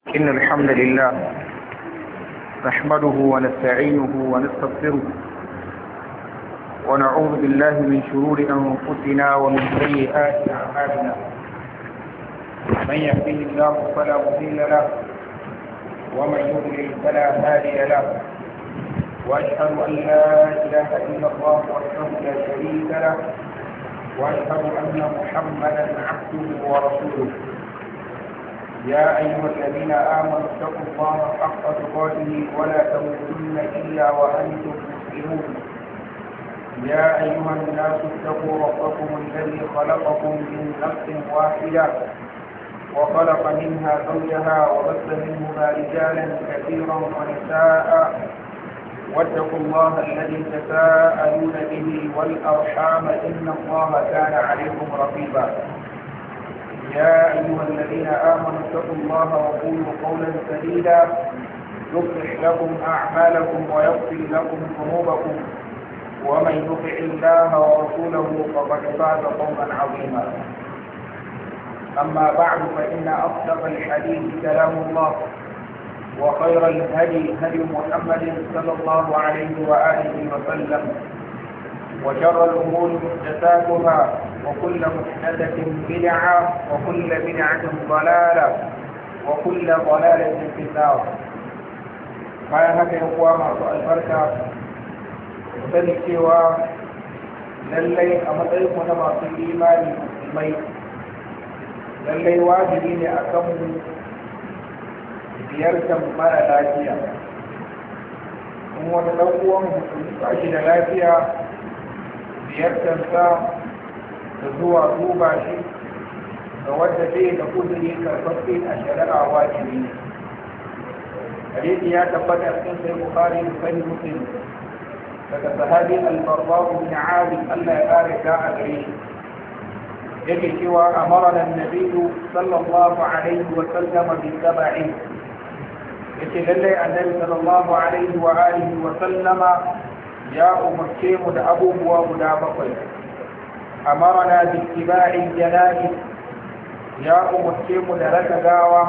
إن الحمد لله نحمده ونستعينه ونستغفره ونعوذ بالله من شرور أنفسنا ومن سيئات أعمالنا. من يهده الله فلا مضل له ومن يضلل فلا هادي له، وأشهد أن لا إله إلا الله وحده لا شريك له، وأشهد أن محمدا عبده ورسوله. يا أيها الذين آمنوا اتقوا الله حق تقاته ولا تموتن إلا وأنتم مسلمون. يا أيها الناس اتقوا ربكم الذي خلقكم من نفس واحدة وخلق منها زوجها وبث منهما رجالا كثيرا ونساء، واتقوا الله الذي تساءلون به والأرحام إن الله كان عليكم رقيبا. يا أيها الذين آمنوا اتقوا الله وقولوا قولا سديدا يصلح لكم أعمالكم ويغفر لكم ذنوبكم، ومن يطع الله ورسوله فقد فاز فوزا عظيما. أما بعد، فإن أصدق الحديث كلام الله، وخير الهدي هدي محمد صلى الله عليه وآله وسلم، وشر الأمور محدثاتها، وكل محدثة بدعة، وكل بدعة ضلالة، وكل ضلالة في النار. bayan haka yan uwa masu albarka, sani cewa lallai a matsayin mu na masu imani musulmai, lallai wajibi ne a kanmu ziyartar mara lafiya. Kuma wani ɗan uwan musulmi ba shi da lafiya, ziyartarsa da zuwa duba shi da wadda zai da kudiri karfafe a shari'a wajibi ne. Hadisi ya tabbata cikin sai Bukhari da Sahih Muslim daga sahabi al-Barra bin Azib, Allah ya kare ta a gare shi, yake cewa amarana an-nabiy sallallahu alaihi wa sallam bi sab'in. Yace lallai annabi sallallahu alaihi wa alihi wa sallama ya umarce mu da abubuwa guda bakwai. أمرنا باتباع الجنائز، يا أمركم درك داوة،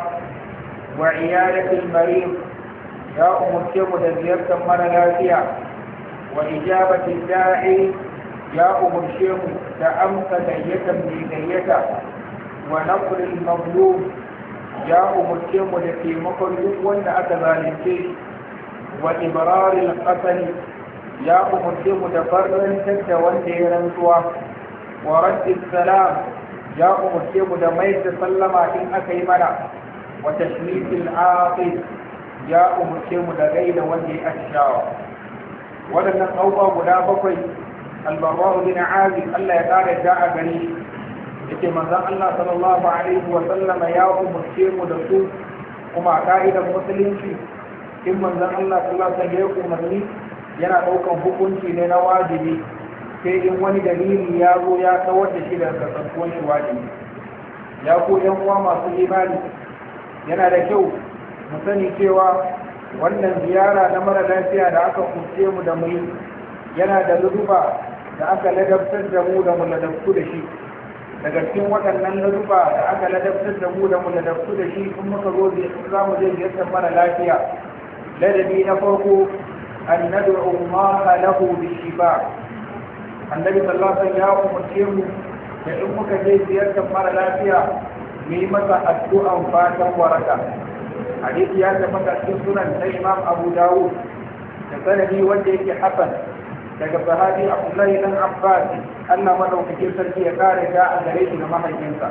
وعيادة المريض، يا أمركم دزيرة مرلاتية، وإجابة الداعي، يا أمركم تأمس دية بدية، ونصر المظلوم، يا أمركم دكي مقلوب وأن أتبالنكي، وإبرار القتل، يا أمركم دفرن تد ونديرنتوا، ورد السلام، يا أمركم دميت سلم إن أكيمنا، وتشميت العاقل، يا أمركم دغيد وجه أشجار. ولن أوضى ولا بقي البراء بن عازب الله يقال جاء غني يتي منزل الله صلى الله عليه وسلم يا أمركم دسو كما قائد المسلمين in manzon Allah sallallahu alaihi wasallam ya umarni yana daukan hukunci ne na wajibi, sai in wani dalili ya zo ya kawar da shi daga kasantuwan shi wajibi. Ya ko yan uwa masu imani, yana da kyau mu sani cewa wannan ziyara na mara lafiya da aka kuce mu da mu yana da luduba da aka ladabtar da mu da mu ladabtu da shi. Daga cikin waɗannan luduba da aka ladabtar da mu da mu ladabtu da shi, in muka zo za mu je ziyartar mara lafiya, ladabi na farko an nad'u Allah lahu bishifa. Annabi sallallahu alaihi wasallam ya umarce mu da in muka je ziyartar mara lafiya mu yi masa addu'an fatan waraka. Hadisi ya tabbata cikin sunan na Imam Abu Dawud da sanadi wanda yake hasan daga sahabi Abdullahi ibn Abbas, Allah madaukakin sarki ya kare da a gare shi da mahaifinsa.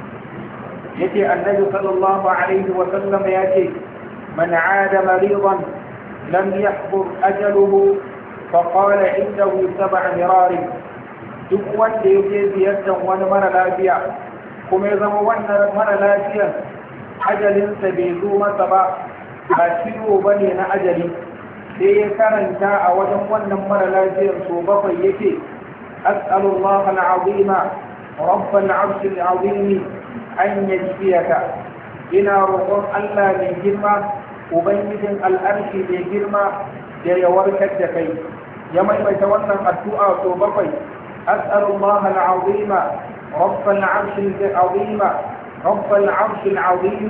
Yace Annabi sallallahu alaihi wasallam ya ce من عاد مريضا لم يحضر أجله فقال عنده 7 مرار. duk wanda ya je ziyartar wani mara lafiya kuma ya zama wannan mara lafiyan ajalinsa bai zo masa ba ciwo ba ne na ajali, sai ya karanta a wajen wannan mara lafiyan so 7 yake as'alullah al'azima rabbal arshil azimi an yajziyaka, ina roƙon Allah mai girma, ubangijin al'arshi mai girma, da ya warkar da kai. Ya maimaita wannan addu'a so 7. as'alullah al'azima rabbal arshil azima رب العرش العظيم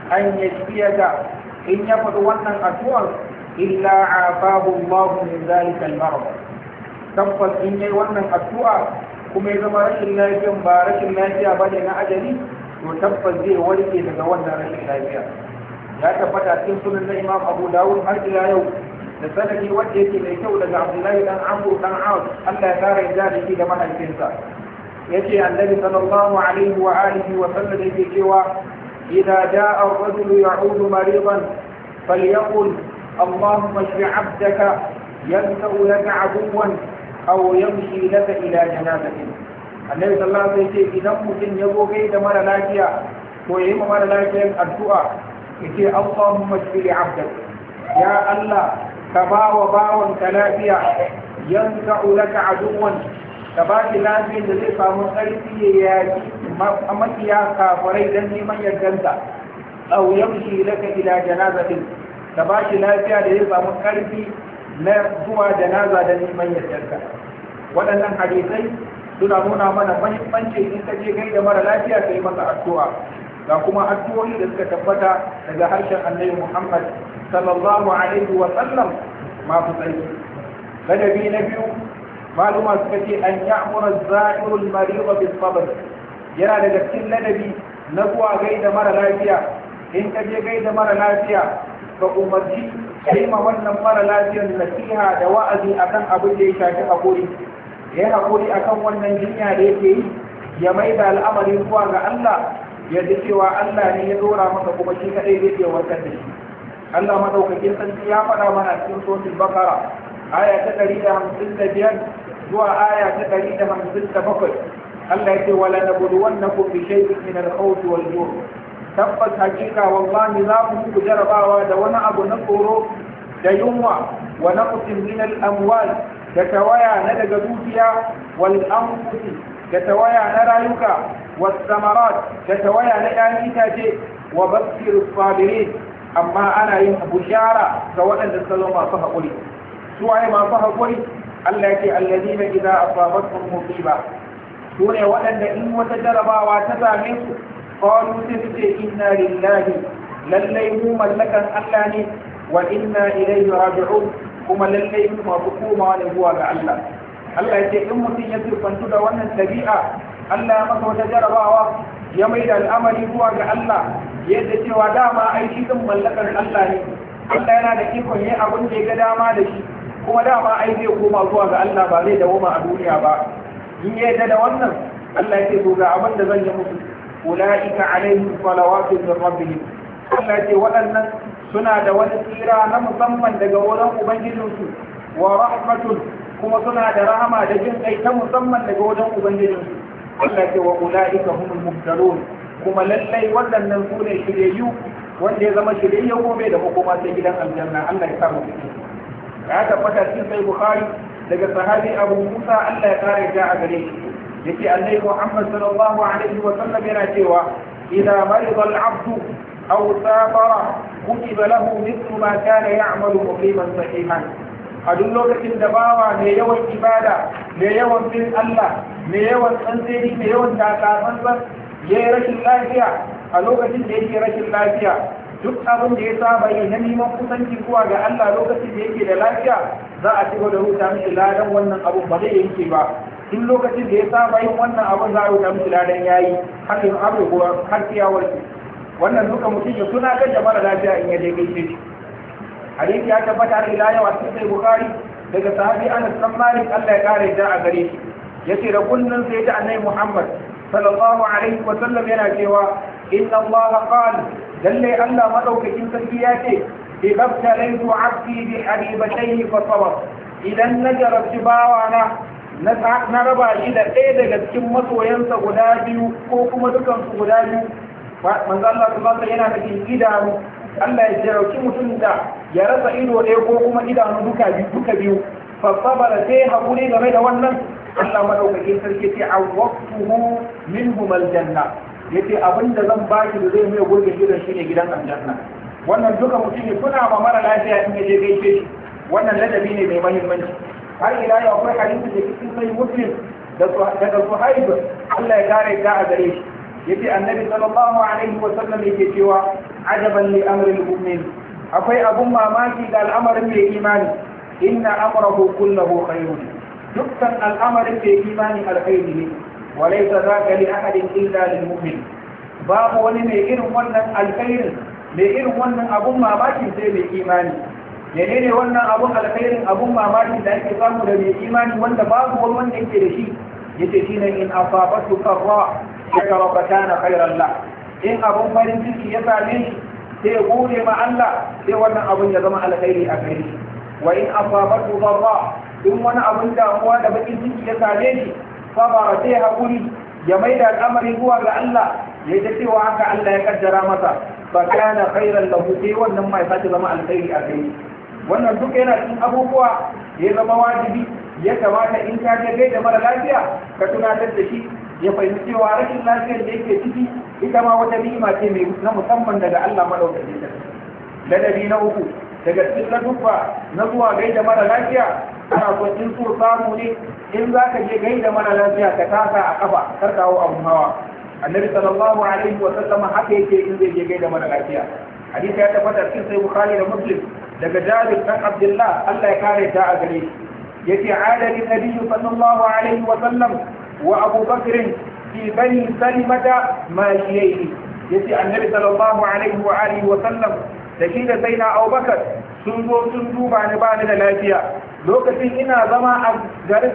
an yashfiyaka in ya faɗi wannan addu'ar illa afahu Allah min zalika al-marad tabbas in yayi wannan addu'a kuma ya zama rashin lafiyan ba rashin lafiya bane na ajali to tabbas zai warke daga wannan rashin lafiya ya tabbata cikin sunan na Imam Abu Dawud har ila yau da sanadi wanda yake mai kyau daga Abdullahi dan Amr dan Auf Allah ya kare da shi da mahaifinsa yace annabi sallallahu alaihi wa alihi wa sallam yake cewa idza jaa ar-rajulu ya'udu maridan falyaqul اللهم اشف عبدك يلجأ لك عدوا أو يمشي لك إلى جنازة النبي صلى الله عليه وسلم إذا ممكن يبو غير مر لاكيا ويهم مر لاكيا الدعاء يقول اللهم اشف عبدك يا الله كبا وباوا كلافيا يلجأ لك عدوا كبا لافيا الذي صاموا قلبي يا مكيا كافري دني من يدنتا أو يمشي لك إلى جنازة ka ba shi lafiya da ya samu ƙarfi na zuwa janaza da neman yardarka waɗannan hadisai suna nuna mana mahimmanci in ka je gaida mara lafiya ka yi masa addu'a ga kuma addu'o'i da suka tabbata daga harshen annabi Muhammad sallallahu alaihi wa sallam masu tsarki ladabi na biyu maluma suka ce an ya'mura za'irul mariḍa bis sabr yana daga cikin ladabi na zuwa gaida mara lafiya in ka je gaida mara lafiya ka umarci kai ma wannan mara lafiyar nasiha da wa'azi akan abin da ya shafi hakuri ya hakuri akan wannan jinya da yake yi ya mai da al'amarin zuwa ga Allah ya ji cewa Allah ne ya dora masa kuma shi kadai zai iya warkar da shi Allah madaukakin sarki ya faɗa mana cikin suratul baqara aya ta 155 zuwa aya ta 157 Allah ya ce wala nabluwannakum bi shay'in min al-khawfi wal-ju' tabbas hakika wallahi za mu muku jarabawa da wani abu na tsoro da yunwa wa naqsin min al-amwal da tawaya na daga dukiya wal anfusi da tawaya na rayuka was samarat da tawaya na ƴaƴan itace wa bashir sabirin amma ana yin bushara ga waɗanda suka zama masu haƙuri su waye masu haƙuri Allah yake alladina idza asabatuhum musiba su ne waɗanda in wata jarabawa ta same su قالوا تفتي إنا لله للي مو ملكا ألاني وإنا إليه راجعون كما للي ما بقوما ونبوى الله الله يتي أمتي يسر فانتدى وانا السبيعة الله مصر تجربا يميد الأمر هو الله يدتي وداما أي شيء ملكا ألاني الله ينادى كيفن يأبن جيك داما دشي كما داما أي شيء كما هو الله بالي دوما أدوني أبا يدد وانا الله يتي سوغا أبن دزن يمسك أولئك عليهم صلوات من ربهم Allah ce waɗannan suna da wani tsira na musamman daga wurin Ubangijinsu wa rahmatun kuma suna da rahama da jin kai ta musamman daga wajen Ubangijinsu Allah ce wa ula'ika humul muhtarun kuma lallai waɗannan su ne shiryayyu wanda ya zama shiryayyu gobe da makoma sai gidan aljanna Allah ya samu cikin ya tabbata cikin sai Bukhari daga sahabi Abu Musa Allah ya kare ja a gare shi yake annabi Muhammad sallallahu alaihi wa sallam yana cewa idza marida al-'abdu aw safara kutiba lahu mithlu ma kana ya'malu muqiman sahihan a duk lokacin da bawa mai yawan ibada mai yawan bin Allah mai yawan tsantseni mai yawan takatsantsan ya yi rashin lafiya a lokacin da yake rashin lafiya duk abin da ya saba yi na neman kusanci zuwa ga Allah lokacin da yake da lafiya za a ci da rubuta mishi ladan wannan abun ba zai yanke ba duk lokacin da ya saba yin wannan abin za a rubuta mishi ladan yayi har yin abu ko har ya warke wannan duka mutum ya tuna kan da mara lafiya in ya je gaishe shi hadisi ya tabbata har ila yau a cikin Bukhari daga sahabi Anas bin Malik Allah ya kare da a gare shi yace da kullun sai da Annabi Muhammad sallallahu alaihi wa sallam yana cewa inna Allah qala lalle Allah madaukakin sarki ya ce bi babtalaitu abdi bi habibatayhi fa sabar idan najarabti bawana na raba shi da ɗaya daga cikin masoyansa guda biyu ko kuma dukansu guda biyu manzo Allah subhanahu yana da idanu Allah ya jarauci mutum da ya rasa ido ɗaya ko kuma idanu duka biyu fa sabara sai hakuri game da wannan Allah madaukakin sarki ce awwaqtuhu minhum aljanna yace abinda zan baki da zai mai gurbin gidan shine gidan aljanna wannan duka mutum ya tuna ma mara lafiya in ya je gaishe shi wannan ladabi ne mai muhimmanci har ila yau akwai hadisi da cikin sai muslim daga Suhaib Allah ya kare da a gare shi yace annabi sallallahu alaihi wa sallam yake cewa ajaban li amri al-mu'min akwai abun mamaki ga al'amarin mai imani inna amrahu kulluhu khairun dukkan al'amarin mai imani alkhairi ne wa laysa zaka li ahadin illa lil mu'min babu wani mai irin wannan alkhairin mai irin wannan abun mamaki sai mai imani menene wannan abun alkhairin abun mamaki da ake samu da mai imani wanda babu wani wanda yake da shi yace shine in asabatu qarra shakara fa kana khairan la in abun farin ciki ya same shi sai gode ma Allah sai wannan abun ya zama alkhairi a gare shi wa in asabatu dharra in wani abun damuwa da bakin ciki ya same shi sabara sai hakuri ya maida al'amari zuwa ga Allah ya ji cewa haka Allah ya kaddara masa fa kana khairan lahu sai wannan mai sace zama alkhairi a gare shi wannan duk yana cikin abubuwa da ya zama wajibi ya kamata in ka je gaida mara lafiya ka tunatar da shi ya fahimci cewa rashin lafiyar da yake ciki ita ma wata ni'ima ce mai na musamman daga Allah madaukakin sarki ladabi na uku daga cikin ladubba na zuwa gaida mara lafiya ana so in so samu ne in za ka je gaida mara lafiya ka taka a kafa kar kawo abun hawa annabi sallallahu alaihi wa sallam haka yake in zai je gaida mara lafiya hadisi ya tabbata cikin sai bukhari da muslim daga jabir dan abdullah Allah ya kare ta a gare shi yace adali nabiyyu sallallahu alaihi wa sallam wa abu bakr fi bani salimata mashiyyi yace annabi sallallahu alaihi wa alihi wa sallam da shi da zaina abubakar sun zo sun duba ni ba ni da lafiya lokacin ina zama a garin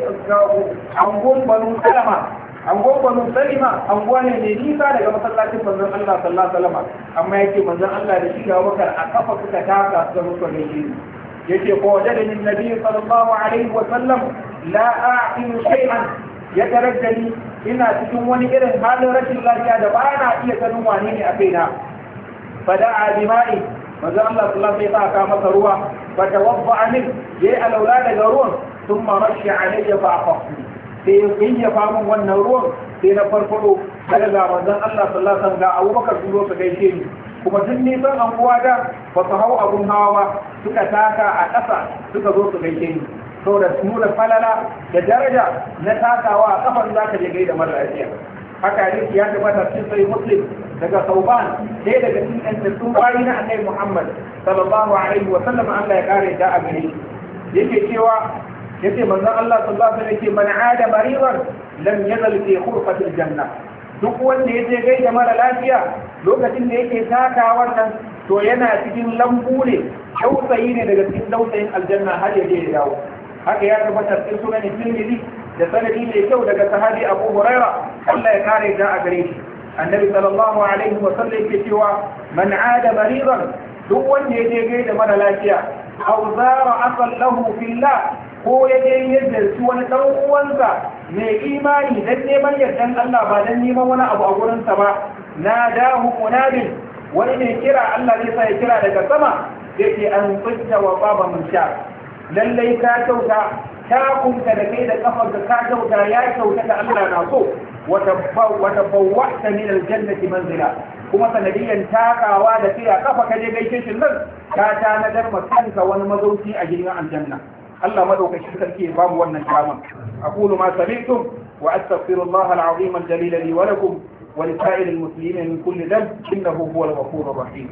angon banu salama angon banu salima anguwa ne mai nisa daga masallacin manzon Allah sallallahu alaihi wasallam amma yake manzon Allah da shi da abubakar a kafa suka taka suka mutu da shi yake ko wajadani annabi sallallahu alaihi wasallam la a'qilu shay'an ya taraddani ina cikin wani irin halin rashin lafiya da ba na iya sanin wane ne a kaina fada'a bima'i manzo Allah sallallahu alaihi wasallam ya masa ruwa fa tawadda min yayi alaula daga ruwan thumma rashi alayya fa aqaftu sai ya famu wannan ruwan sai na farfado daga manzon Allah sallallahu alaihi wasallam ga Abubakar sun zo su gaishe ni kuma duk nisan anguwa da ba su hau abun hawa suka taka a ƙasa suka zo su gaishe ni saboda nuna falala da daraja na takawa a kafan za ka je gaida mara lafiya haka hadisi ya tabbata cikin sahih muslim daga sauban sai daga cikin ɗantattun bayi na annabi muhammad sallallahu alaihi wa sallam Allah ya kare da a gare yake cewa yace manzon Allah sallallahu alaihi wa sallam yake man ada maridan lam yazal fi khurfatil janna duk wanda ya je gaida mara lafiya lokacin da yake taka wannan to yana cikin lambu ne dausayi ne daga cikin dausayin aljanna har ya je ya dawo haka ya tabbata cikin sunan Tirmidhi da sanadi mai kyau daga sahabi Abu Huraira Allah ya kare da a gare shi annabi sallallahu alaihi wa sallam yake cewa man aada maridan duk wanda ya je gaida mara lafiya aw zara asal lahu fillah ko ya je yadda su wani dan uwansa mai imani dan neman yardan Allah ba dan neman wani abu a gurin sa ba nadahu munadin wani ne kira Allah zai sa ya kira daga sama yake an fitta wa baba mun sha lallai ka kyauta takunka da kai da kafarka ka kyauta ya kyauta da Allah na so wata bawwata min aljannati manzila kuma sanadiyan takawa da kai a kafa ka je gaishe shi nan ka tanadar ma kanka wani mazauki a gidan aljanna Allah madaukakin sarki ya bamu wannan kama aqulu ma sami'tum wa astaghfirullaha alazim aljalil li wa lakum wa lisa'iril muslimin min kulli dhanb innahu huwal ghafurur rahim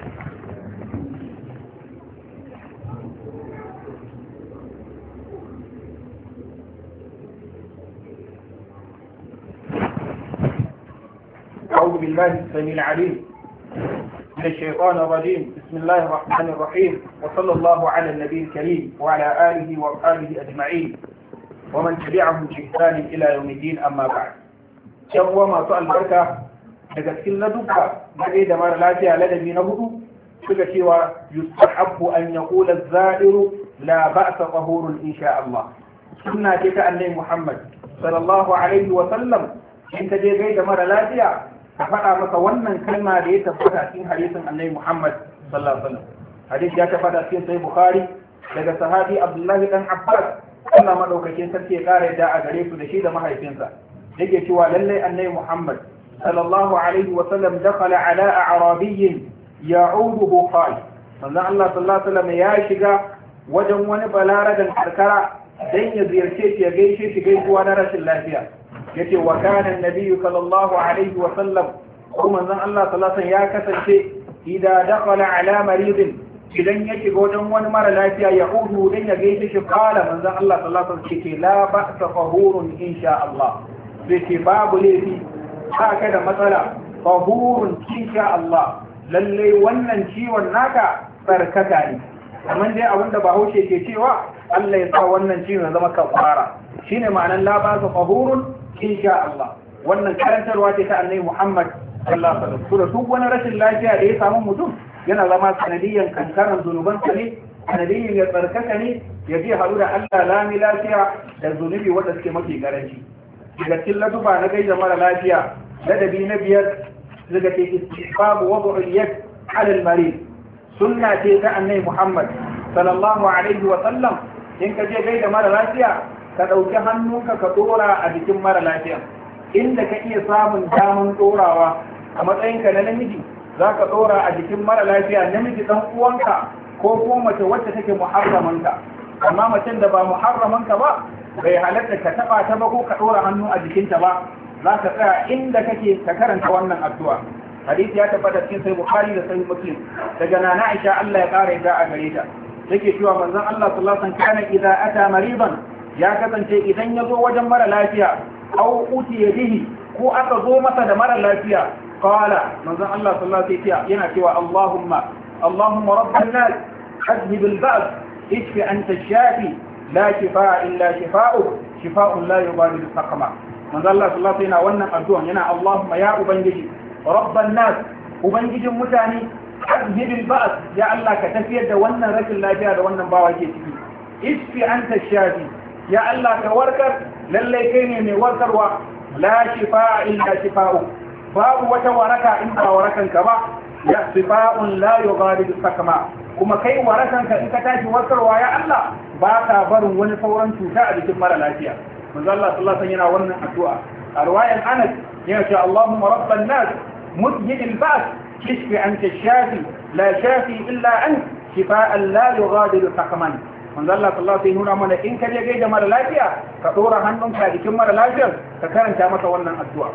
أعوذ بالله السميع العليم من الشيطان الرجيم بسم الله الرحمن الرحيم وصلى الله على النبي الكريم وعلى آله وأصحابه أجمعين ومن تبعهم بإحسان إلى يوم الدين أما بعد شر ما سأل بركة daga cikin ladubba da da mara lafiya ladabi na hudu suka cewa yustahabbu an yaqula az-za'iru la ba'sa tahurun insha Allah sunna ce ta annabi Muhammad sallallahu alaihi wa sallam in ka je gaida mara lafiya ka faɗa masa wannan kalma da ya tabbata cikin hadisin annabi Muhammad sallallahu alaihi wasallam hadisi ya tabbata cikin sahih Bukhari daga sahabi Abdullah dan Abbas Allah madaukakin sarki ya kare da a gare su da shi da mahaifinsa yake cewa lallai annabi Muhammad sallallahu alaihi wasallam dakhala ala a'rabiyyin ya'uduhu qa'id manzo Allah sallallahu alaihi wasallam ya shiga wajen wani balaradan karkara dan ya ziyarce shi ya gaishe shi gaisuwa na rashin lafiya yace wa kana annabi sallallahu alaihi wa sallam ko manzon Allah sallallahu alaihi ya kasance idza dakhala ala maridin idan ya shiga wajen wani mara lafiya ya hudu dan ya gaishe shi kala manzon Allah sallallahu alaihi wasallam ce la ba'sa tahurun insha Allah zai ce babu laifi haka da matsala tahurun insha Allah lalle wannan ciwon naka barkata ne amma dai abinda Bahaushe ke cewa Allah ya sa wannan ciwon zama kafara shine ma'anar la ba'sa tahurun insha Allah wannan karantarwa ce ta Annabi Muhammad sallallahu alaihi wasallam duk wani rashin lafiya da ya samu mutum yana zama sanadiyan kankaran zunubansa ne sanadiyan ya tsarkaka ne ya je haɗu da Allah lami lafiya da zunubi wanda suke mafi karanci daga cikin laduba na gaida mara lafiya ladabi na biyar daga ce istihbabu wad'ul yad 'ala al-marid sunna ce ta Annabi Muhammad sallallahu alaihi wa sallam in ka je gaida mara lafiya ka dauki hannunka ka dora a jikin mara lafiya inda ka iya samun daman dorawa a matsayinka na namiji za ka ɗora a jikin mara lafiya namiji ɗan uwanka ko kuma mace wacce take muharramanka amma macen da ba muharramanka ba bai halatta ka taɓa ta ba ko ka ɗora hannu a jikinta ba za ka tsaya inda kake ka karanta wannan addu'a hadisi ya tabbata cikin sai bukhari da sai muslim daga nana aisha Allah ya ƙara yadda a gare ta take cewa manzon Allah sallallahu alaihi wasallam kana idza ata mariban ya kasance idan ya zo wajen mara lafiya aw utiya bihi ko aka zo masa da mara lafiya قال من ذا الله صلى الله عليه وسلم ينكوى اللهم رب الناس أذهب البأس اشف أنت الشافي لا شفاء إلا شفاؤك شفاء لا يغادر سقما من ذا الله صلى الله عليه وسلم وانا أدوان ينا اللهم يا أبنجي رب الناس أبنجي متاني أذهب البأس يا الله كتفيد وانا رجل لا جاد وانا باواجي اشف أنت الشافي يا الله كوركر للي كيني من وركر لا شفاء إلا شفاؤك babu wata waraka in ba warakanka ba ya sifa'un la yughadiru sakama kuma kai warakanka in ka tashi warkarwa ya Allah ba ka barin wani sauran cuta a jikin mara lafiya manzo Allah sallallahu alaihi wasallam yana wannan addu'a a riwayan Anas yana cewa Allahumma rabban nas mudhid al-ba's ishfi anta shafi la shafi illa ant shifa'an la yughadiru sakaman manzo Allah sallallahu alaihi wasallam mana in ka je gaida mara lafiya ka dora hannunka a jikin mara lafiyar ka karanta masa wannan addu'a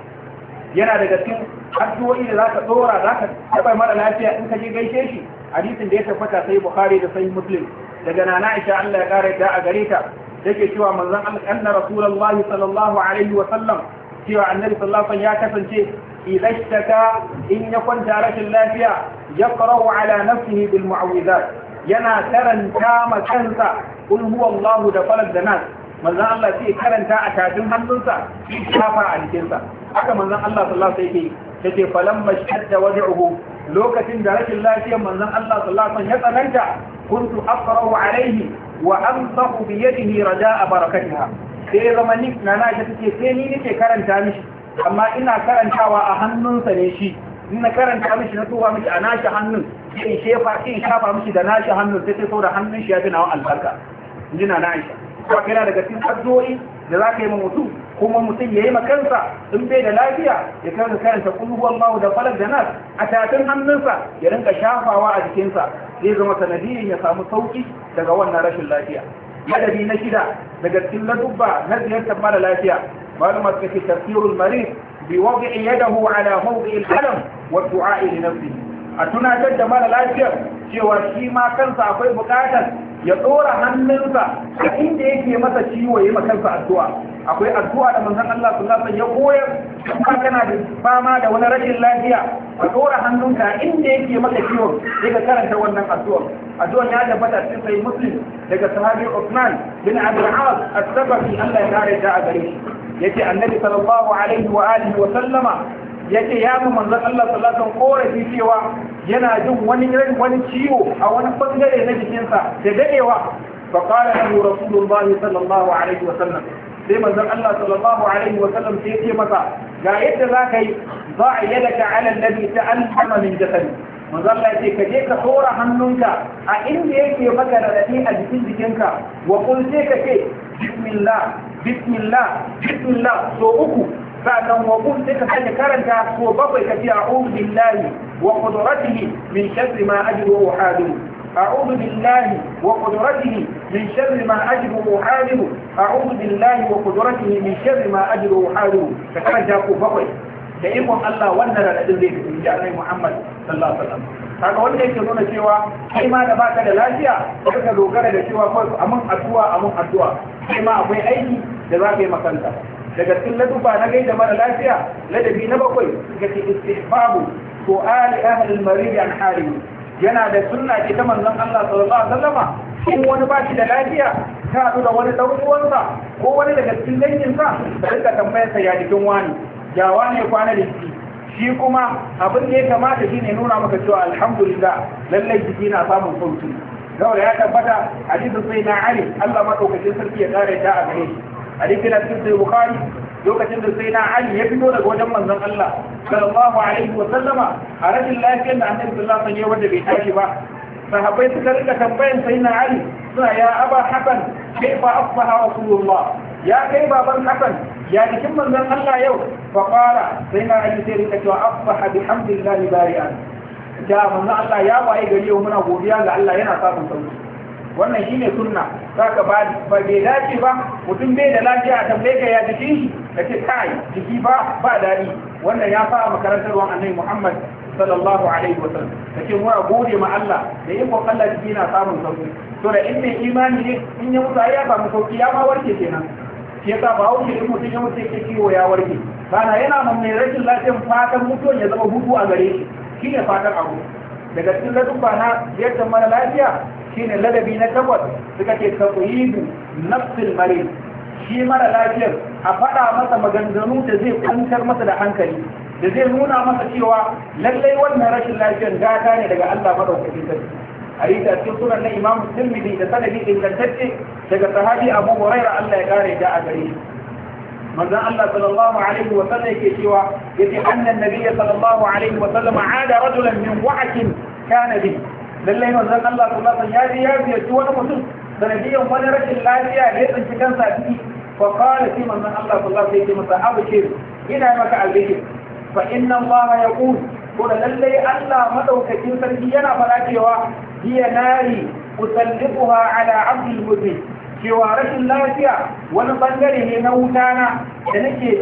yana daga cikin addu'o'i da zaka dora zaka taba mara lafiya in ka je gaishe shi hadisin da ya tabbata sai Bukhari da sai Muslim daga nana Aisha Allah ya kare ta a gare ta yake cewa manzon Allah anna Rasulullahi sallallahu alaihi wa sallam cewa annabi sallallahu alaihi ya kasance idan shtaka in ya kwanta rashin lafiya yaqra'u ala nafsihi bil mu'awwidhat yana karanta ma kansa qul huwallahu da falaq da nas manzon Allah sai karanta a tafin hannunsa shafa a jikinsa haka manzon Allah sallallahu alaihi wasallam yake falamma shadda wad'uhu lokacin da rashin lafiyar manzon Allah sallallahu alaihi wasallam ya tsananta kuntu aqra'u alaihi wa amsahu bi yadihi raja'a barakatiha sai zamani nana ta take sai ni nake karanta mishi amma ina karantawa a hannunsa ne shi ina karanta mishi na tuwa mishi a nashi hannun in shafa mishi da nashi hannun sai so da hannun shi ya bi nawa albarka injina na Aisha ko kana daga cikin addu'o'i da za ka yi mutum kuma mutum ya yi makansa in bai da lafiya ya karanta kulhu Allahu da falak da nas a tafin hannunsa ya rinka shafawa a jikinsa zai zama sanadiyin ya samu sauki daga wannan rashin lafiya ladabi na shida daga cikin ladubba na ziyartar mara lafiya maluma suka ce tafsirul marid bi wad'i yadahu ala mawdi'il alam wa du'a li nafsihi a tunatar da mara lafiyar cewa shi ma kansa akwai bukatar ya ɗora hannunsa a inda yake masa ciwo ya yi makansa addu'a akwai addu'a da manzon Allah sallallahu alaihi wasallam ya koyar kuma kana da fama da wani rashin lafiya ka ɗora hannunka inda yake maka ciwo sai ka karanta wannan addu'a ya tabbata cikin sahih Muslim daga sahabi Uthman bin Abi al-As as-Sababi Allah ya kare ta a gare shi yace annabi sallallahu alaihi wa alihi wa sallama yake ya mu manzon Allah sallallahu alaihi wasallam korafi cewa yana jin wani ciwo a wani bangare na jikinsa da dadewa fa qala lahu rasulullahi sallallahu alaihi wasallam sai manzon Allah sallallahu alaihi wasallam sai ce masa ga yadda zaka yi za a yadaka ala alladhi ta'allama min jasadi manzon Allah ya ce ka je ka tsora hannunka a inda yake maka radadi a jikinka wa qul sai ka ce bismillah bismillah bismillah so uku sa'annan wa qul sai ka sake karanta ko bakwai ka ce a'udhu billahi wa qudratihi min sharri ma ajidu wa uhadiru a'udhu billahi wa qudratihi min sharri ma ajidu wa uhadiru a'udhu billahi wa qudratihi min sharri ma ajidu wa uhadiru ka karanta ko bakwai da ikon Allah wannan radadin zai fi ji Annabi Muhammad sallallahu alaihi wasallam. Kaga wanda yake nuna cewa kai ma da baka da lafiya ka dogara da cewa kawai amun addu'a kai ma akwai aiki da za ka yi makanta. Daga cikin laduba na gaida mara lafiya ladabi na 7 suka ce istihbabu su'ali ahli al-marid an hali. Yana da sunna ce ta manzon Allah sallallahu alaihi wasallama in wani ba shi da lafiya ka haɗu da wani ɗan uwansa ko wani daga cikin danginsa da rika tambayarsa ya jikin wani ya wani ya kwana da shi kuma abin da ya kamata shine nuna maka cewa alhamdulillah lallai jiki na samun sauki. Gaura ya tabbata hadisin sai na Ali Allah madaukakin sarki ya kare ta a gare shi. Hadisin na cikin sai Bukhari lokacin da sai na Ali ya fito daga wajen manzon Allah sallallahu alaihi wa sallama a rashin lafiyar da Annabi sallallahu alaihi wa sallam wanda bai tashi ba sahabbai suka rika tambayan sayyidina Ali suna ya aba hasan kaifa asbaha rasulullah ya kai baban hasan ya jikin manzon Allah yau fa qala sayyidina Ali sai rika cewa asbaha bihamdillah bari'an da manzon Allah ya waye gari yau muna godiya ga Allah yana samun sauki. Wannan shine sunna saka ba bai dace ba mutum bai da lafiya a tambaye ka ya jikin shi kace kai jiki ba dadi. Wannan ya fara makarantar Annabi Muhammad sallallahu alaihi wa sallam kace mu gode ma Allah da yin ko Allah jiki na samun sauki. To da in mai imani ne in ya mutu ya samu sauki ya ma warke kenan. Shi yasa ba wuce in mutum ya mutu yake ciwo ya warke. Kana yana mai rashin lafiyar fatan mutuwan ya zama hutu a gare shi. Shine fatan abu. Daga cikin ladubba na yadda mara lafiya shine ladabi na 8 suka ce taqyidu nafsil marid. Shi mara lafiyar a faɗa masa maganganu da zai kwantar masa da hankali da zai nuna masa cewa lallai wannan rashin lafiyar gata ne daga Allah madaukakin sarki. Hadisi a cikin sunan na Imam Tirmidhi da sanadi ingantacce daga sahabi Abu Hurairah Allah ya kare da a gare shi. Manzon Allah sallallahu alaihi wa sallam yake cewa yace annan nabiyyi sallallahu alaihi wa sallam aada rajulan min wa'atin kana bi. Lallai manzon Allah sallallahu alaihi wa sallam ya ziyarci wani mutum sanadiyan wani rashin lafiya da ya tsinci kansa ciki fa qala fi manzon Allah sallallahu alaihi wa sallam masa abshir ina maka albishir fa inna Allah yaqul ko da lallai Allah madaukakin sarki yana fara cewa hiya nari usalliquha ala abdil muslim cewa rashin lafiya wani bangare ne na wutana da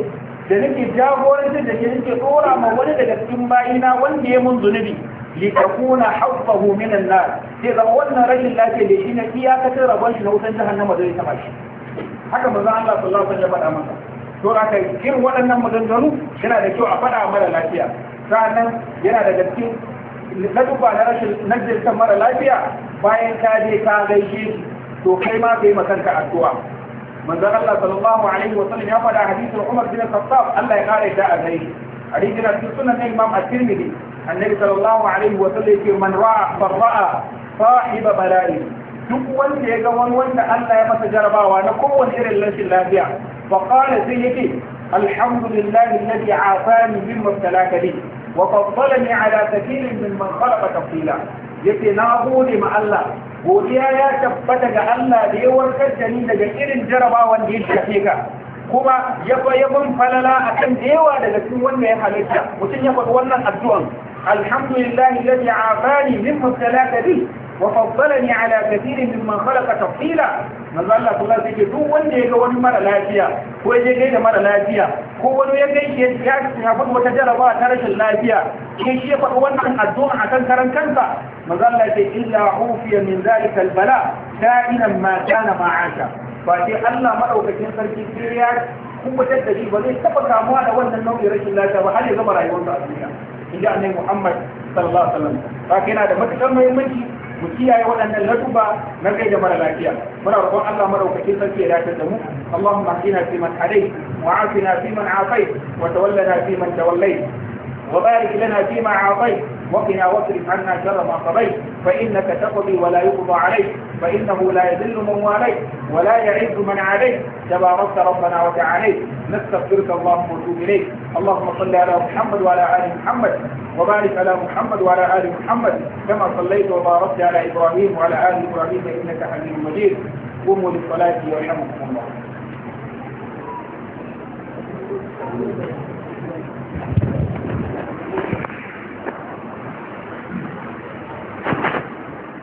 nake jagoranci da ke nake tsora ma wani daga cikin bayina wanda ya mun zunubi litakuna hawfahu min an-nar sai zama wannan rashin lafiya da shi ne iyakacin rabon shi na wutan jahannama zai taba shi. Haka manzo Allah sallallahu alaihi wasallam ya faɗa masa. To aka irin waɗannan maganganu yana da kyau a faɗa mara lafiya. Sannan yana daga cikin laduba na rashin najirta mara lafiya bayan ka je ka gaishe shi to kai ma kai makanka addu'a. Manzo Allah sallallahu alaihi wasallam ya faɗa hadisin Umar bin Khattab Allah ya kare da a gare hadisin cikin sunan Imam At-Tirmidhi annabi sallallahu alaihi wasallam yake man ra'a sahiba bala'i duk wanda ya ga wani wanda Allah ya masa jarabawa na kowane irin rashin lafiya fa qala sai yake alhamdulillahi alladhi afani mimma ibtalaka bi wa faddalani ala kathirin mimman khalaqa tafdila yace na gode ma Allah godiya ya tabbata ga Allah da ya warkar da ni daga irin jarabawan da ya shafe ka kuma ya mun falala akan da yawa daga cikin wanda ya halitta mutum ya faɗi wannan addu'an alhamdulillahi alladhi afani mimma ibtalaka bi وفضلني على كثير ممن خلق تفضيلا manzo Allah sallallahu alaihi wasallam duk wanda ya ga wani mara lafiya ko ya ga mara lafiya ko wani ya gaishe ya faɗi wata jaraba ta rashin lafiya sai shi ya faɗi wannan addu'a akan karan kansa manzo Allah ya ce illa ufiya min zalika albala ka'inan ma kana ma'asha fa sai Allah madaukakin sarki sai ya kubutar da shi ba zai taba kamuwa da wannan nau'in rashin lafiya ba har ya gama rayuwarsa a duniya inda annabi Muhammad sallallahu alaihi wasallam haka yana da matukar muhimmanci mu kiyaye waɗannan laduba na kai da mara lafiya muna roƙon Allah madaukakin sarki ya dace da mu Allahumma hdina fi man hadayt wa afina fi man afayt wa tawallana fi man tawallayt wa barik lana fi ma a'tayt wa qina wasrif 'anna sharra ma qadayt fa innaka taqdi wa la yuqda 'alayk fa innahu la yadhillu man walayt wa la ya'izzu man 'adayt tabarakta rabbana wa ta'ala nastaghfiruka Allahumma wa natubu ilayk Allahumma salli ala Muhammad wa ala ali Muhammad وبارك على محمد وعلى آل محمد كما صليت وباركت على إبراهيم وعلى آل إبراهيم إنك حميد مجيد قوموا للصلاة يرحمكم الله